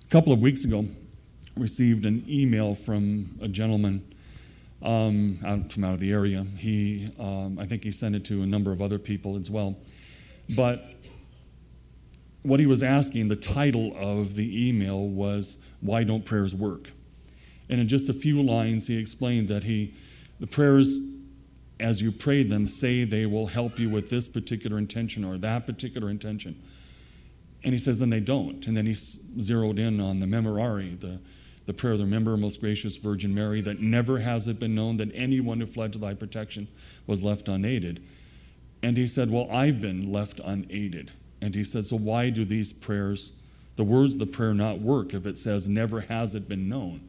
couple of weeks ago, I received an email from a gentleman from out of the area. I think he sent it to a number of other people as well. But what he was asking, the title of the email was, "Why Don't Prayers Work?" And in just a few lines, he explained that the prayers, as you pray them, say they will help you with this particular intention or that particular intention. And he says, then they don't. And then he zeroed in on the Memorare, the prayer, the Remember, Most Gracious Virgin Mary, that never has it been known that anyone who fled to thy protection was left unaided. And he said, well, I've been left unaided. And he said, so why do these prayers, the words of the prayer, not work if it says never has it been known?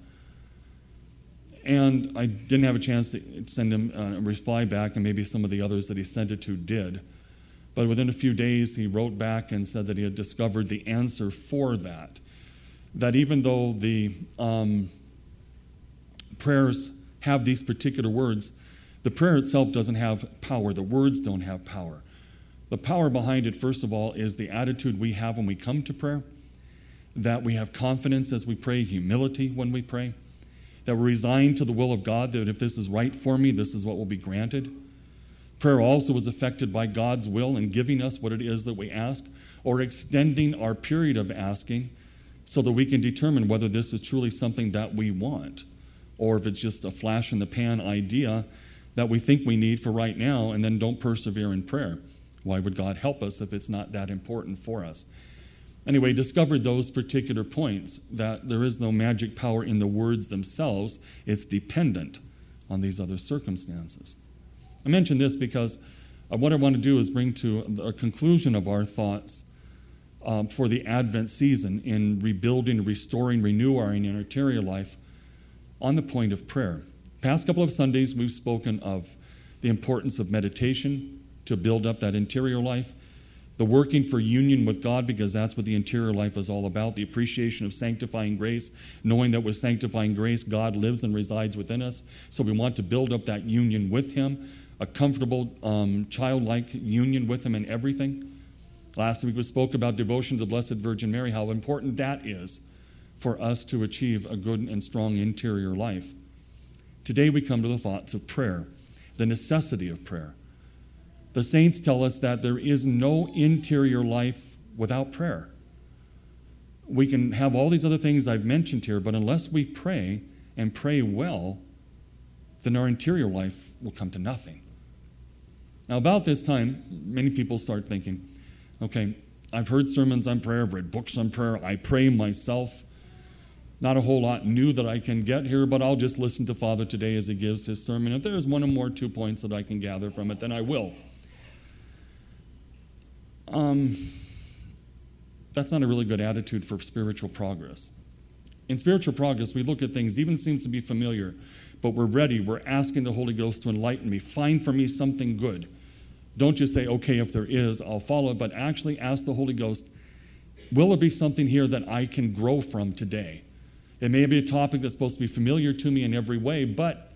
And I didn't have a chance to send him a reply back, and maybe some of the others that he sent it to did. But within a few days, he wrote back and said that he had discovered the answer for that. That even though the prayers have these particular words, the prayer itself doesn't have power. The words don't have power. The power behind it, first of all, is the attitude we have when we come to prayer, that we have confidence as we pray, humility when we pray, that we're resigned to the will of God, that if this is right for me, this is what will be granted. Prayer also is affected by God's will in giving us what it is that we ask, or extending our period of asking so that we can determine whether this is truly something that we want, or if it's just a flash-in-the-pan idea that we think we need for right now and then don't persevere in prayer. Why would God help us if it's not that important for us? Anyway, discovered those particular points, that there is no magic power in the words themselves. It's dependent on these other circumstances. I mention this because what I want to do is bring to a conclusion of our thoughts for the Advent season in rebuilding, restoring, renewing our interior life on the point of prayer. Past couple of Sundays, we've spoken of the importance of meditation to build up that interior life, the working for union with God, because that's what the interior life is all about, the appreciation of sanctifying grace, knowing that with sanctifying grace, God lives and resides within us. So we want to build up that union with Him, a comfortable, childlike union with Him in everything. Last week we spoke about devotion to the Blessed Virgin Mary, how important that is for us to achieve a good and strong interior life. Today we come to the thoughts of prayer, the necessity of prayer. The saints tell us that there is no interior life without prayer. We can have all these other things I've mentioned here, but unless we pray and pray well, then our interior life will come to nothing. Now, about this time, many people start thinking, okay, I've heard sermons on prayer, I've read books on prayer, I pray myself. Not a whole lot new that I can get here, but I'll just listen to Father today as he gives his sermon. If there's one or more 2 points that I can gather from it, then I will. That's not a really good attitude for spiritual progress. In spiritual progress, we look at things, even seems to be familiar, but we're ready. We're asking the Holy Ghost to enlighten me. Find for me something good. Don't just say, okay, if there is, I'll follow it, but actually ask the Holy Ghost, will there be something here that I can grow from today? It may be a topic that's supposed to be familiar to me in every way, but,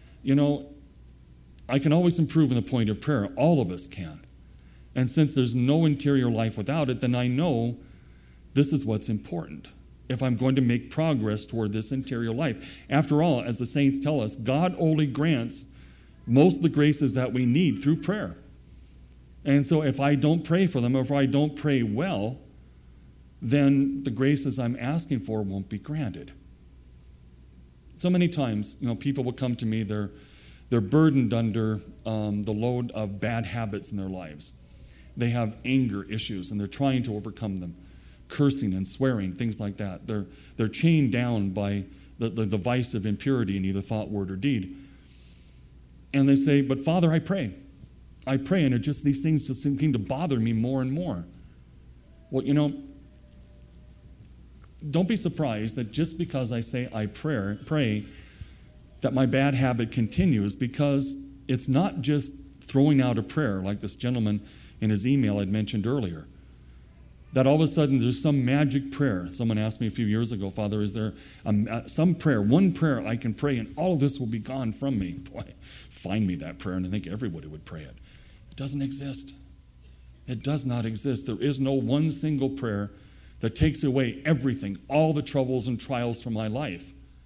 I can always improve in the point of prayer. All of us can. And since there's no interior life without it, then I know this is what's important if I'm going to make progress toward this interior life. After all, as the saints tell us, God only grants most of the graces that we need through prayer. And so if I don't pray for them, or if I don't pray well, then the graces I'm asking for won't be granted. So many times, people will come to me, they're burdened under the load of bad habits in their lives. They have anger issues, and they're trying to overcome them. Cursing and swearing, things like that. They're chained down by the vice of impurity in either thought, word, or deed. And they say, but Father, I pray, and these things just seem to bother me more and more. Well, don't be surprised that just because I say I pray, that my bad habit continues, because it's not just throwing out a prayer like this gentleman in his email I'd mentioned earlier. That all of a sudden there's some magic prayer. Someone asked me a few years ago, Father, is there some prayer, one prayer I can pray and all of this will be gone from me? Boy, find me that prayer, and I think everybody would pray it. It doesn't exist. It does not exist. There is no one single prayer that takes away everything, all the troubles and trials from my life.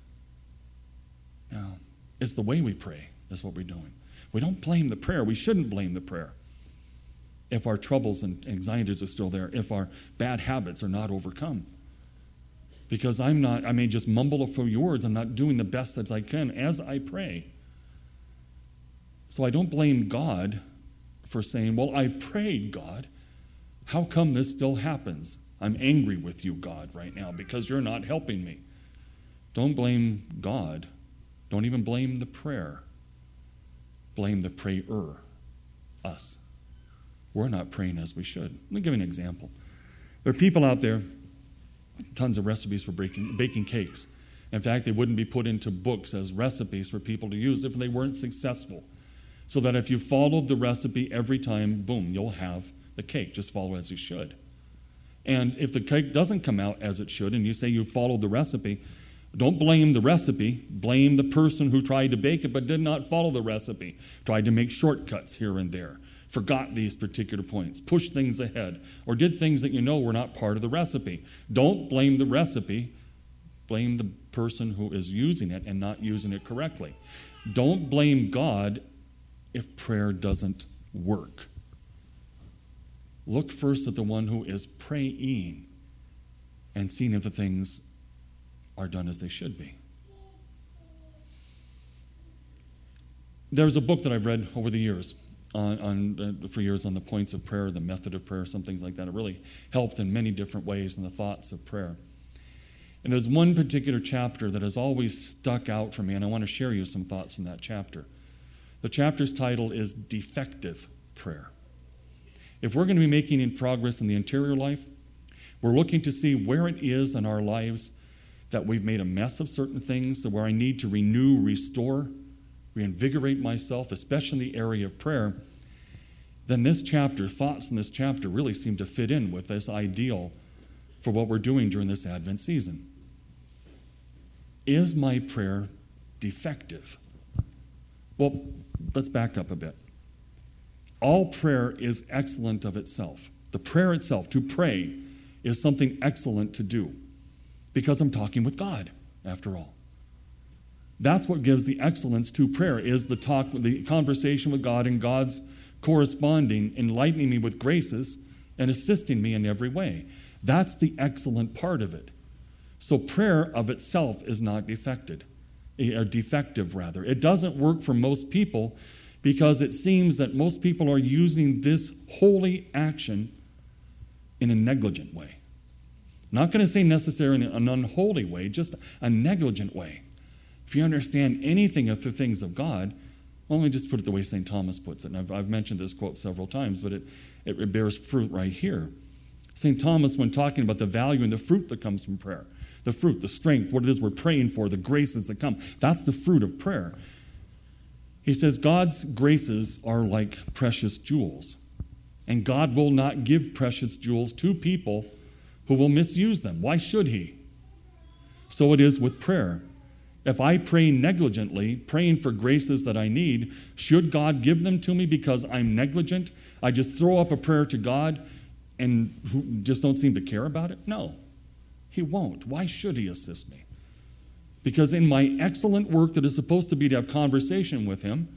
Now, it's the way we pray is what we're doing. We don't blame the prayer. We shouldn't blame the prayer if our troubles and anxieties are still there, if our bad habits are not overcome. Because I may just mumble a few words. I'm not doing the best that I can as I pray. So I don't blame God for saying, well, I prayed, God. How come this still happens? I'm angry with you, God, right now because you're not helping me. Don't blame God. Don't even blame the prayer. Blame the prayer, us. We're not praying as we should. Let me give you an example. There are people out there, tons of recipes for baking cakes. In fact, they wouldn't be put into books as recipes for people to use if they weren't successful. So that if you followed the recipe every time, boom, you'll have the cake. Just follow as you should. And if the cake doesn't come out as it should, and you say you followed the recipe, don't blame the recipe. Blame the person who tried to bake it but did not follow the recipe. Tried to make shortcuts here and there. Forgot these particular points. Pushed things ahead. Or did things that you know were not part of the recipe. Don't blame the recipe. Blame the person who is using it and not using it correctly. Don't blame God if prayer doesn't work. Look first at the one who is praying and seeing if the things are done as they should be. There's a book that I've read over the years for years on the points of prayer, the method of prayer, some things like that. It really helped in many different ways in the thoughts of prayer. And there's one particular chapter that has always stuck out for me, and I want to share you some thoughts from that chapter. The chapter's title is Defective Prayer. If we're going to be making progress in the interior life, we're looking to see where it is in our lives that we've made a mess of certain things, so where I need to renew, restore, reinvigorate myself, especially in the area of prayer, then this chapter, thoughts in this chapter really seem to fit in with this ideal for what we're doing during this Advent season. Is my prayer defective? Well, let's back up a bit. All prayer is excellent of itself. The prayer itself, to pray, is something excellent to do because I'm talking with God, after all. That's what gives the excellence to prayer, is the talk, the conversation with God, and God's corresponding, enlightening me with graces and assisting me in every way. That's the excellent part of it. So prayer of itself is not defective. It doesn't work for most people because it seems that most people are using this holy action in a negligent way. Not going to say necessarily in an unholy way, just a negligent way. If you understand anything of the things of God, only just put it the way St. Thomas puts it. And I've mentioned this quote several times, but it bears fruit right here. St. Thomas, when talking about the value and the fruit that comes from prayer, the fruit, the strength, what it is we're praying for, the graces that come, that's the fruit of prayer. He says God's graces are like precious jewels, and God will not give precious jewels to people who will misuse them. Why should he? So it is with prayer. If I pray negligently, praying for graces that I need, should God give them to me because I'm negligent? I just throw up a prayer to God and just don't seem to care about it? No, he won't. Why should he assist me? Because in my excellent work that is supposed to be to have conversation with him,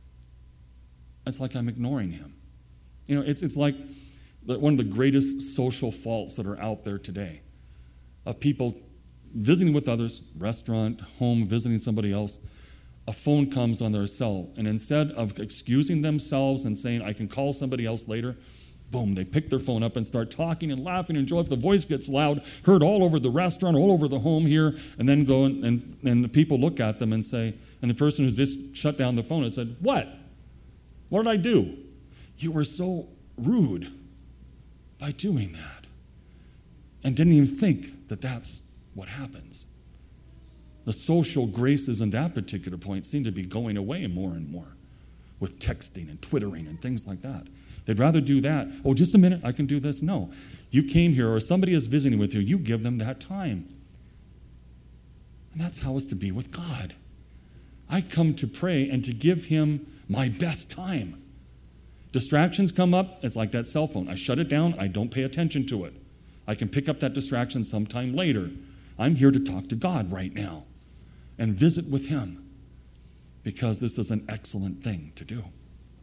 it's like I'm ignoring him. You know, it's like one of the greatest social faults that are out there today of people visiting with others, restaurant, home, visiting somebody else. A phone comes on their cell, and instead of excusing themselves and saying, I can call somebody else later, boom, they pick their phone up and start talking and laughing and joy. If the voice gets loud, heard all over the restaurant, all over the home here, and then go and the people look at them and say, and the person who's just shut down the phone and said, what? What did I do? You were so rude by doing that. And didn't even think that that's what happens. The social graces in that particular point seem to be going away more and more with texting and twittering and things like that. They'd rather do that. Oh, just a minute, I can do this. No. You came here, or somebody is visiting with you, you give them that time. And that's how it's to be with God. I come to pray and to give him my best time. Distractions come up, it's like that cell phone. I shut it down, I don't pay attention to it. I can pick up that distraction sometime later. I'm here to talk to God right now and visit with him, because this is an excellent thing to do.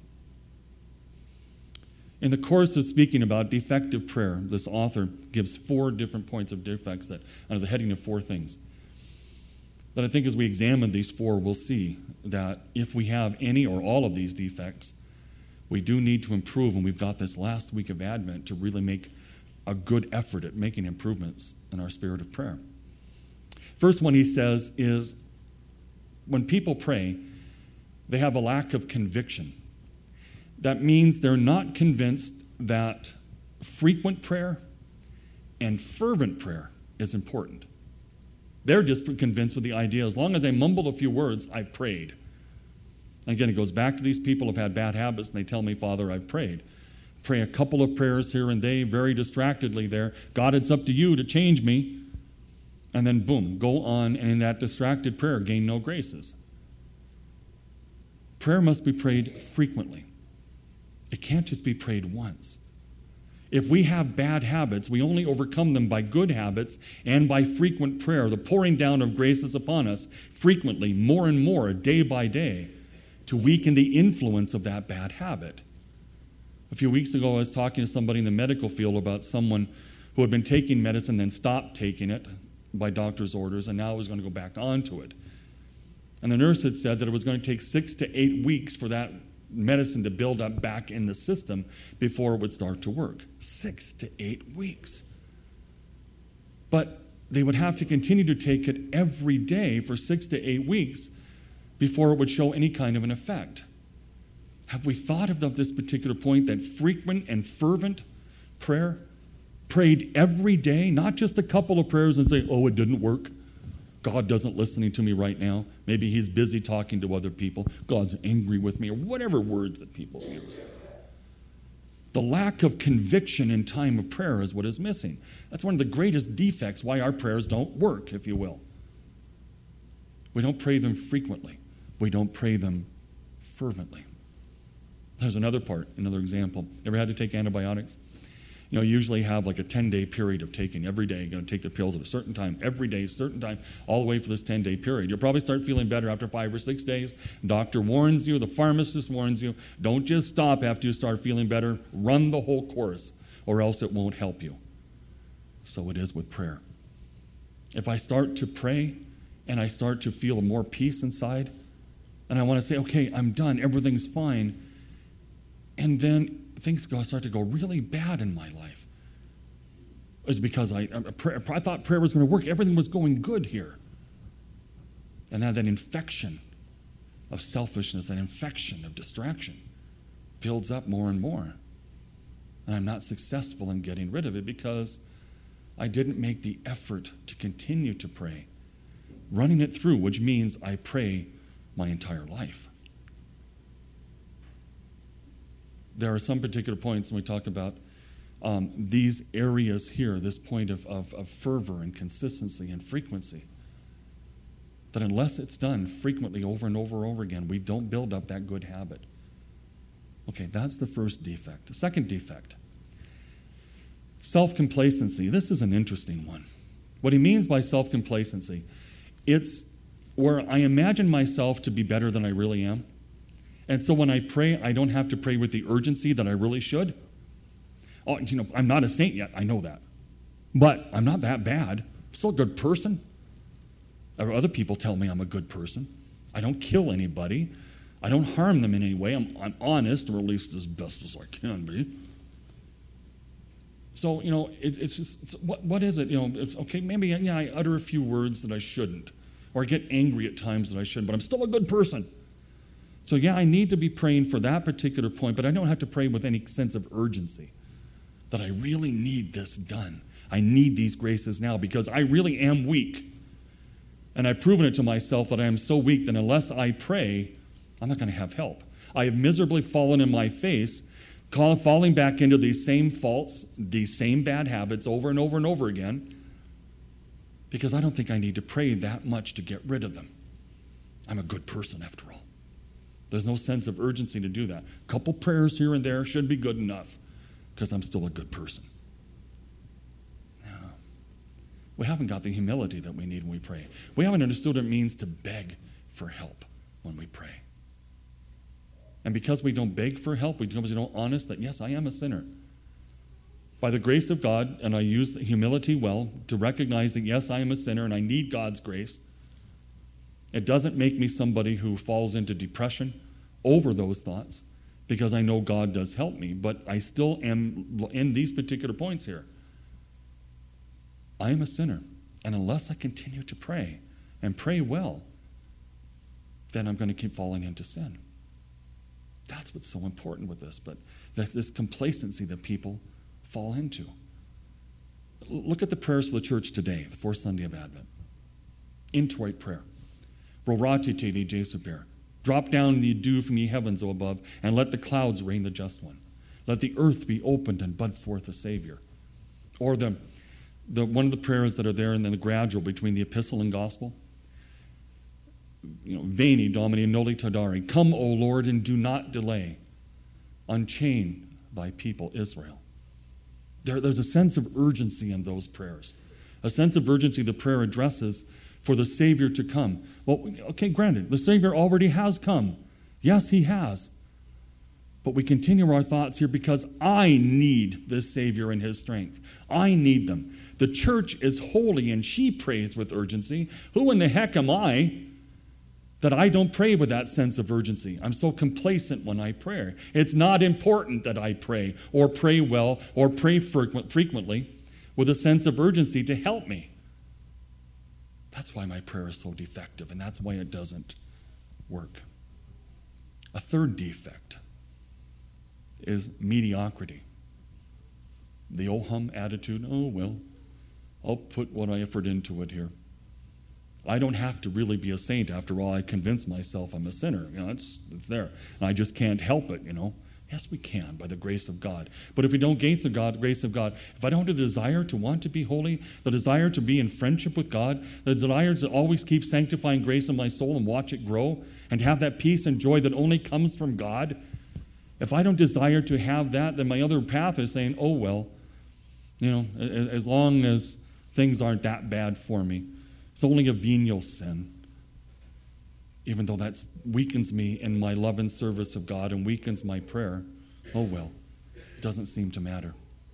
In the course of speaking about defective prayer, this author gives 4 different points of defects that under the heading of 4 things. That I think as we examine these 4, we'll see that if we have any or all of these defects, we do need to improve, and we've got this last week of Advent to really make a good effort at making improvements in our spirit of prayer. First one he says is, when people pray, they have a lack of conviction. That means they're not convinced that frequent prayer and fervent prayer is important. They're just convinced with the idea, as long as I mumbled a few words, I prayed. And again, it goes back to these people who have had bad habits, and they tell me, Father, I've prayed. Pray a couple of prayers here and there, very distractedly there. God, it's up to you to change me. And then, boom, go on, and in that distracted prayer, gain no graces. Prayer must be prayed frequently. It can't just be prayed once. If we have bad habits, we only overcome them by good habits and by frequent prayer, the pouring down of graces upon us frequently, more and more, day by day, to weaken the influence of that bad habit. A few weeks ago, I was talking to somebody in the medical field about someone who had been taking medicine, then stopped taking it by doctor's orders, and now was going to go back onto it. And the nurse had said that it was going to take 6 to 8 weeks for that medicine to build up back in the system before it would start to work. 6 to 8 weeks. But they would have to continue to take it every day for 6 to 8 weeks before it would show any kind of an effect. Have we thought of this particular point, that frequent and fervent prayer, prayed every day, not just a couple of prayers and say, oh, it didn't work. God doesn't listening to me right now. Maybe he's busy talking to other people. God's angry with me, or whatever words that people use. The lack of conviction in time of prayer is what is missing. That's one of the greatest defects why our prayers don't work, if you will. We don't pray them frequently. We don't pray them fervently. There's another part, another example. Ever had to take antibiotics? You usually have like a 10-day period of taking every day. You're going to take the pills at a certain time, every day, certain time, all the way for this 10-day period. You'll probably start feeling better after 5 or 6 days. Doctor warns you, the pharmacist warns you, don't just stop after you start feeling better. Run the whole course, or else it won't help you. So it is with prayer. If I start to pray and I start to feel more peace inside, and I want to say, okay, I'm done, everything's fine, and then things start to go really bad in my life. It's because I thought prayer was going to work. Everything was going good here. And now that infection of selfishness, that infection of distraction builds up more and more. And I'm not successful in getting rid of it because I didn't make the effort to continue to pray. Running it through, which means I pray my entire life. There are some particular points when we talk about these areas here, this point of fervor and consistency and frequency, that unless it's done frequently over and over and over again, we don't build up that good habit. Okay, that's the first defect. The second defect, self-complacency. This is an interesting one. What he means by self-complacency, it's where I imagine myself to be better than I really am. And so when I pray, I don't have to pray with the urgency that I really should. Oh, I'm not a saint yet. I know that. But I'm not that bad. I'm still a good person. Or other people tell me I'm a good person. I don't kill anybody. I don't harm them in any way. I'm honest, or at least as best as I can be. So, it's just, what is it? It's, okay, maybe, I utter a few words that I shouldn't. Or I get angry at times that I shouldn't, but I'm still a good person. So I need to be praying for that particular point, but I don't have to pray with any sense of urgency that I really need this done. I need these graces now because I really am weak. And I've proven it to myself that I am so weak that unless I pray, I'm not going to have help. I have miserably fallen in my face, falling back into these same faults, these same bad habits over and over and over again, because I don't think I need to pray that much to get rid of them. I'm a good person after all. There's no sense of urgency to do that. A couple prayers here and there should be good enough because I'm still a good person. We haven't got the humility that we need when we pray. We haven't understood what it means to beg for help when we pray. And because we don't beg for help, because we don't honest that, yes, I am a sinner. By the grace of God, and I use humility well to recognize that, yes, I am a sinner and I need God's grace. It doesn't make me somebody who falls into depression over those thoughts, because I know God does help me, but I still am in these particular points here. I am a sinner, and unless I continue to pray and pray well, then I'm going to keep falling into sin. That's what's so important with this, but that's this complacency that people fall into. Look at the prayers for the church today, the fourth Sunday of Advent. Introit prayer. Rorate te li Jesu per. Drop down the dew from ye heavens, O above, and let the clouds rain the just one. Let the earth be opened and bud forth a Savior. Or the one of the prayers that are there in the gradual between the epistle and gospel. Veni Domini noli tardari. Come, O Lord, and do not delay. Unchain thy people Israel. There's a sense of urgency in those prayers. A sense of urgency the prayer addresses for the Savior to come. Well, okay, granted, the Savior already has come. Yes, he has. But we continue our thoughts here because I need this Savior and his strength. I need them. The church is holy and she prays with urgency. Who in the heck am I that I don't pray with that sense of urgency? I'm so complacent when I pray. It's not important that I pray or pray well or pray frequently with a sense of urgency to help me. That's why my prayer is so defective, and that's why it doesn't work. A third defect is mediocrity. The oh-hum attitude, oh, well, I'll put what I effort into it here. I don't have to really be a saint. After all, I convince myself I'm a sinner. It's there. And I just can't help it, Yes, we can, by the grace of God. But if we don't gain the grace of God, if I don't have the desire to want to be holy, the desire to be in friendship with God, the desire to always keep sanctifying grace in my soul and watch it grow, and have that peace and joy that only comes from God, if I don't desire to have that, then my other path is saying, oh, well, as long as things aren't that bad for me, it's only a venial sin. Even though that weakens me in my love and service of God and weakens my prayer, oh well, it doesn't seem to matter.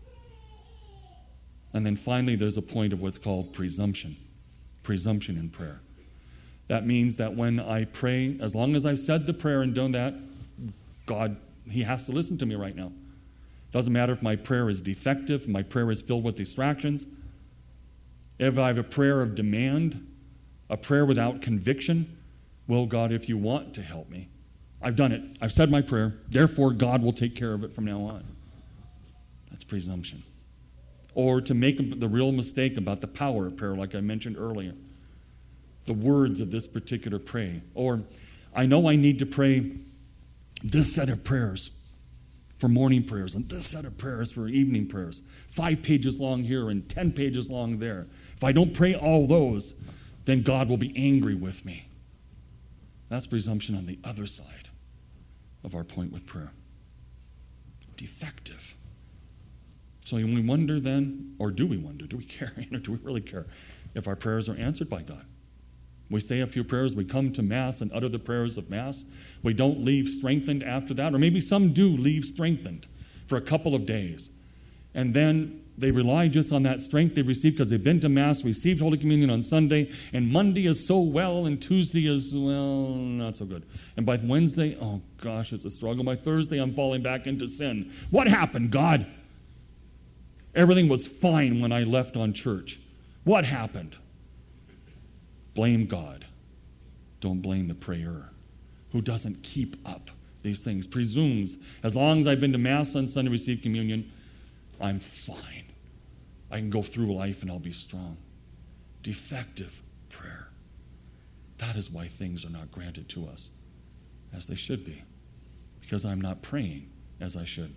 And then finally, there's a point of what's called presumption in prayer. That means that when I pray, as long as I've said the prayer and done that, God, he has to listen to me right now. Doesn't matter if my prayer is defective, if my prayer is filled with distractions. If I have a prayer of demand, a prayer without conviction, well, God, if you want to help me, I've done it. I've said my prayer. Therefore, God will take care of it from now on. That's presumption. Or to make the real mistake about the power of prayer, like I mentioned earlier. The words of this particular prayer. Or, I know I need to pray this set of prayers for morning prayers and this set of prayers for evening prayers. 5 pages long here and 10 pages long there. If I don't pray all those, then God will be angry with me. That's presumption on the other side of our point with prayer. Defective. So when we wonder then, or do we wonder, do we care, or do we really care if our prayers are answered by God? We say a few prayers, we come to Mass and utter the prayers of Mass. We don't leave strengthened after that, or maybe some do leave strengthened for a couple of days. And then they rely just on that strength they received because they've been to Mass, received Holy Communion on Sunday, and Monday is so well, and Tuesday is, well, not so good. And by Wednesday, oh gosh, it's a struggle. By Thursday, I'm falling back into sin. What happened, God? Everything was fine when I left on church. What happened? Blame God. Don't blame the prayer who doesn't keep up these things, presumes, as long as I've been to Mass on Sunday, received communion, I'm fine. I can go through life and I'll be strong. Defective prayer. That is why things are not granted to us as they should be, because I'm not praying as I should.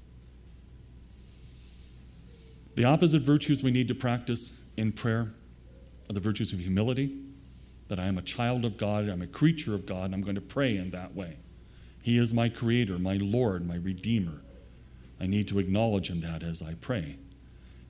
The opposite virtues we need to practice in prayer are the virtues of humility, that I am a child of God, I'm a creature of God, and I'm going to pray in that way. He is my Creator, my Lord, my Redeemer. I need to acknowledge Him that as I pray.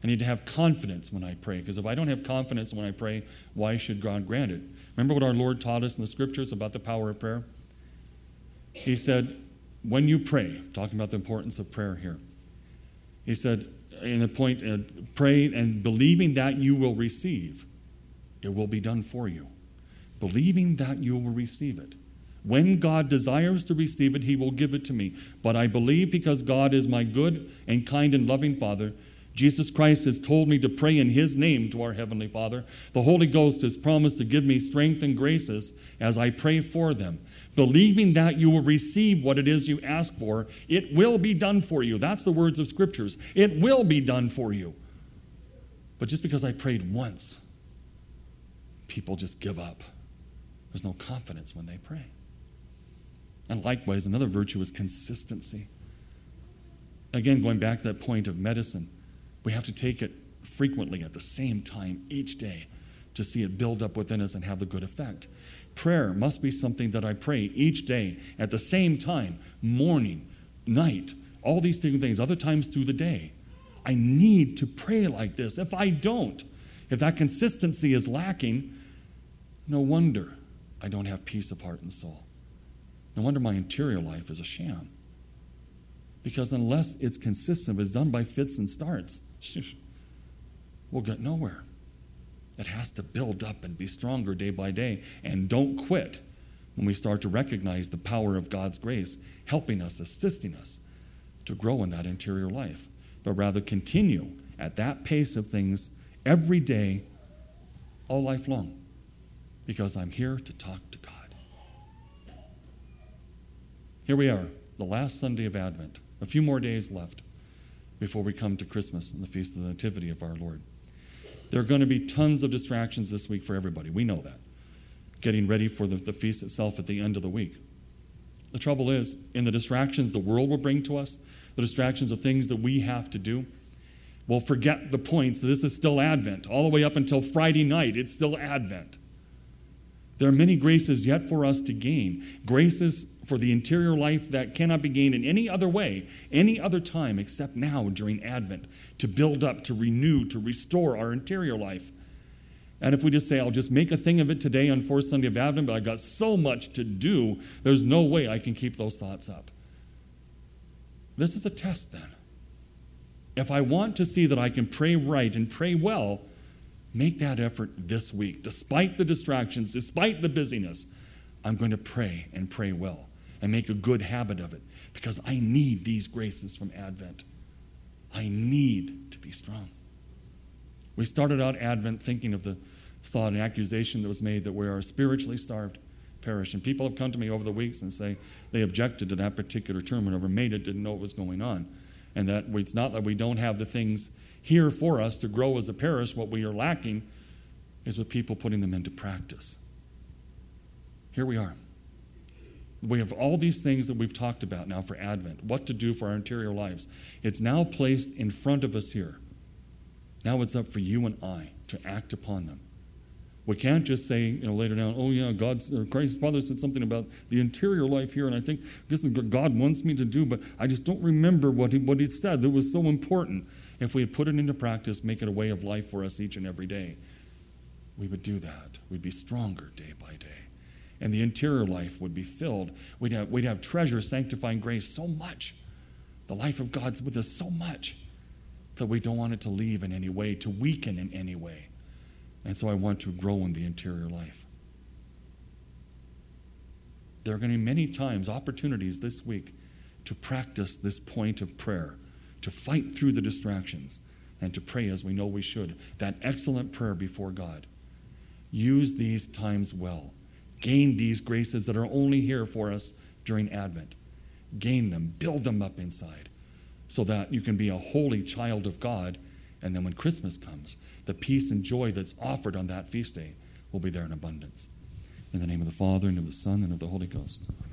I need to have confidence when I pray, because if I don't have confidence when I pray, why should God grant it? Remember what our Lord taught us in the Scriptures about the power of prayer? He said, when you pray, talking about the importance of prayer here, he said, in the point, pray and believing that you will receive, it will be done for you. Believing that you will receive it. When God desires to receive it, he will give it to me. But I believe because God is my good and kind and loving Father, Jesus Christ has told me to pray in his name to our Heavenly Father. The Holy Ghost has promised to give me strength and graces as I pray for them. Believing that you will receive what it is you ask for, it will be done for you. That's the words of Scriptures. It will be done for you. But just because I prayed once, people just give up. There's no confidence when they pray. And likewise, another virtue is consistency. Again, going back to that point of medicine, we have to take it frequently at the same time each day to see it build up within us and have the good effect. Prayer must be something that I pray each day at the same time, morning, night, all these different things, other times through the day. I need to pray like this. If I don't, if that consistency is lacking, no wonder I don't have peace of heart and soul. No wonder my interior life is a sham. Because unless it's consistent, it's done by fits and starts, we'll get nowhere. It has to build up and be stronger day by day. And don't quit when we start to recognize the power of God's grace, helping us, assisting us to grow in that interior life. But rather continue at that pace of things every day, all life long. Because I'm here to talk to God. Here we are, the last Sunday of Advent. A few more days left before we come to Christmas and the Feast of the Nativity of our Lord. There are going to be tons of distractions this week for everybody. We know that. Getting ready for the feast itself at the end of the week. The trouble is, in the distractions the world will bring to us, the distractions of things that we have to do, we'll forget the points that this is still Advent. All the way up until Friday night, it's still Advent. There are many graces yet for us to gain. Graces for the interior life that cannot be gained in any other way, any other time except now during Advent, to build up, to renew, to restore our interior life. And if we just say, I'll just make a thing of it today on Fourth Sunday of Advent, but I've got so much to do, there's no way I can keep those thoughts up. This is a test then. If I want to see that I can pray right and pray well, make that effort this week. Despite the distractions, despite the busyness, I'm going to pray and pray well and make a good habit of it because I need these graces from Advent. I need to be strong. We started out Advent thinking of the thought and accusation that was made that we are a spiritually starved parish. And people have come to me over the weeks and say they objected to that particular term. Whoever made it didn't know what was going on. And that it's not that we don't have the things here for us to grow as a parish. What we are lacking is with people putting them into practice. Here we are. We have all these things that we've talked about now for Advent, what to do for our interior lives. It's now placed in front of us here. Now it's up for you and I to act upon them. We can't just say, later down, oh yeah, Christ's Father said something about the interior life here, and I think this is what God wants me to do, but I just don't remember what he said that was so important. If we had put it into practice, make it a way of life for us each and every day, we would do that. We'd be stronger day by day. And the interior life would be filled. We'd have treasure, sanctifying grace so much. The life of God's with us so much that we don't want it to leave in any way, to weaken in any way. And so I want to grow in the interior life. There are going to be many times, opportunities this week to practice this point of prayer, to fight through the distractions, and to pray as we know we should. That excellent prayer before God. Use these times well. Gain these graces that are only here for us during Advent. Gain them, build them up inside, so that you can be a holy child of God, and then when Christmas comes, the peace and joy that's offered on that feast day will be there in abundance. In the name of the Father, and of the Son, and of the Holy Ghost.